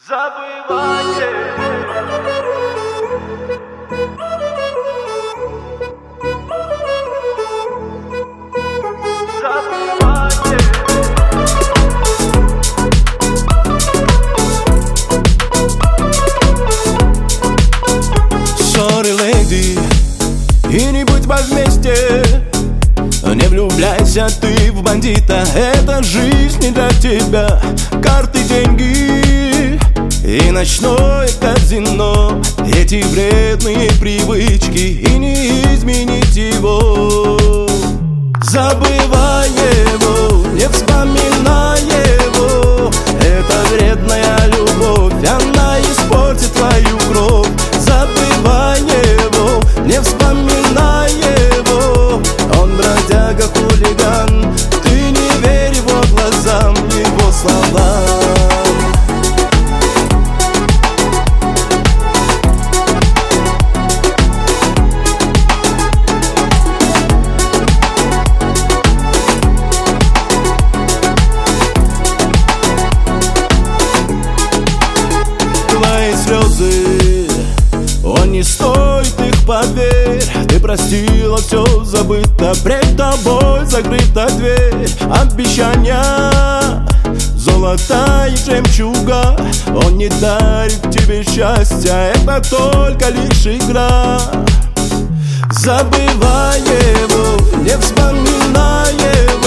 Забывание. Sorry, lady, и не будь во вместе. Не влюбляйся ты в бандита, эта жизнь не для тебя. Карты, деньги и ночное казино, эти вредные привычки, и не изменить его. Забывай его, не вспоминай его, это вредная любовь, она испортит твою кровь. Забывай его, не вспоминай его, он бродяга, хулиган, ты не верь его глазам, его словам. Твои слезы, он не стоит их, поверь. Ты простила, все забыто, пред тобой закрыта дверь. Обещания, золото и жемчуга, он не дарит тебе счастья, это только лишь игра. Забывай его, не вспоминай его,